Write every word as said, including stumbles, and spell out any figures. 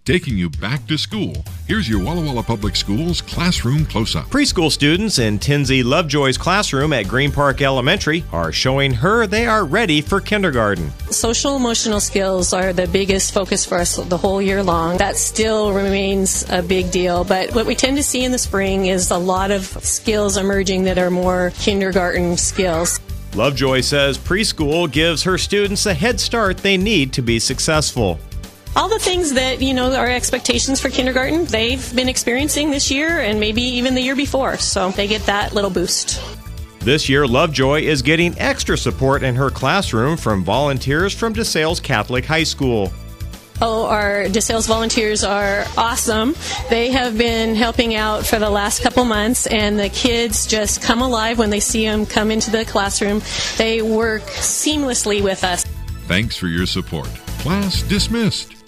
Taking you back to school, here's your Walla Walla Public Schools Classroom Close-Up. Preschool students in Tinsey Lovejoy's classroom at Green Park Elementary are showing her they are ready for kindergarten. Social emotional skills are the biggest focus for us the whole year long. That still remains a big deal, but what we tend to see in the spring is a lot of skills emerging that are more kindergarten skills. Lovejoy says preschool gives her students a head start they need to be successful. All the things that, you know, are expectations for kindergarten, they've been experiencing this year and maybe even the year before, so they get that little boost. This year, Lovejoy is getting extra support in her classroom from volunteers from DeSales Catholic High School. Oh, our DeSales volunteers are awesome. They have been helping out for the last couple months, and the kids just come alive when they see them come into the classroom. They work seamlessly with us. Thanks for your support. Class dismissed.